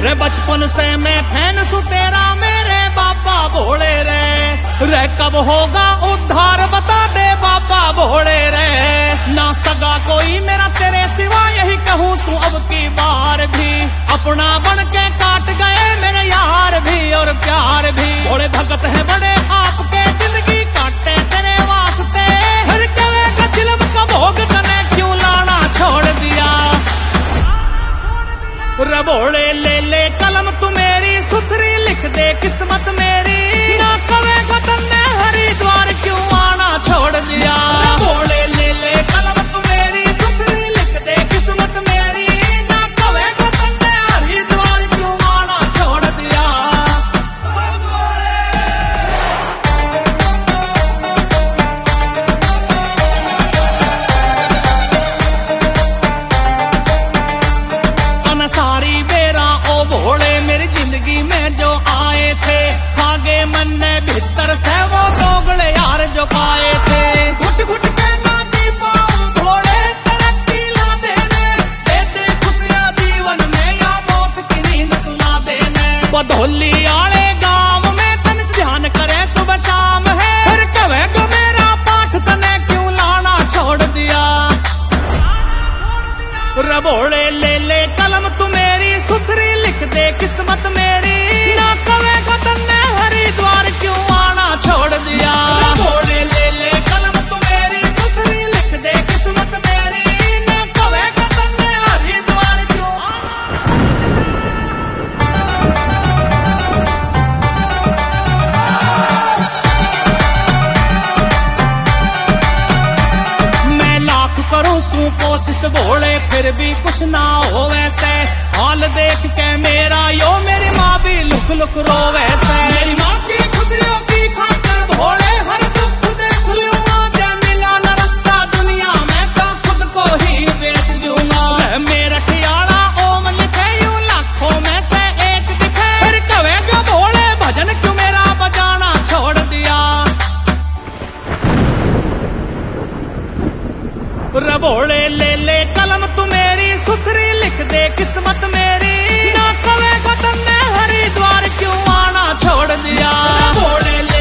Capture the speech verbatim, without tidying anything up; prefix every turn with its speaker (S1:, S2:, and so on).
S1: रे बचपन से मैं फैन सु तेरा मेरे बाबा भोले रे रे कब होगा उद्धार बता दे बाबा भोले रे ना सगा कोई मेरा तेरे सिवा यही कहूँ सु अब की बार भी अपना बन के काट गए मेरे यार भी और प्यार भी भोले भगत है बड़े आपके जिंदगी काटे तेरे वास्ते हर कवे चिलम का भोग तने क्यों लाना छोड़ दिया रे भोले ले ले कलम तू मेरी सुथरी लिख दे किस्मत मेरी ना कवेगा तन्ने हरिद्वार क्यों आना छोड़ दिया भोले ले ले कलम तू मेरी सुथरी लिख दे किस्मत मेरी ना कवेगा तन्ने हरिद्वार क्यों आना छोड़ दिया सारी बेरा ओ भोले मेरी जिंदगी में जो आए थे खागे मन ने भीतर से वो दोगले यार जो पाए थे घुट घुट के नाची पाऊं भोले तरक्की ला देने देते खुशियां जीवन में या मौत की नींद सुला देने बधौली आले गांव में तन से ध्यान करे सुबह शाम है फिर कहेगा मेरा पाठ तने क्यों लाना छोड़ दिया रे भोले ले ले कलम तू मेरी सुथरी लिख दे किस्मत मेरी ना कवेगा तन्ने हरिद्वार क्यों आना छोड़ दिया भोले ले ले कलम तू मेरी सुथरी लिख दे किस्मत मेरी ना कवेगा तन्ने हरिद्वार क्यों मैं लाख करूं सू कोशिश भोले फिर भी कुछ ना हो वैसे हाल देख के मेरा यो मेरी माँ भी लुक लुक रो वैसे मेरी माँ की खुशियों की खातिर भोले हर दुख देख लूंगा जब मिला न रास्ता दुनिया में तो खुद को ही बेच दूंगा मेरा खियाड़ा ओम लिखे यूं लाखों में से एक दिखे फिर कहेगा भोले भजन क्यों मेरा बजाना छोड़ दिया रे भोले ले ले कलम तू मेरी सुथरी लिख दे किस्मत मेरी ना कवेगा तन्ने हरिद्वार क्यों आना छोड़ दिया भोले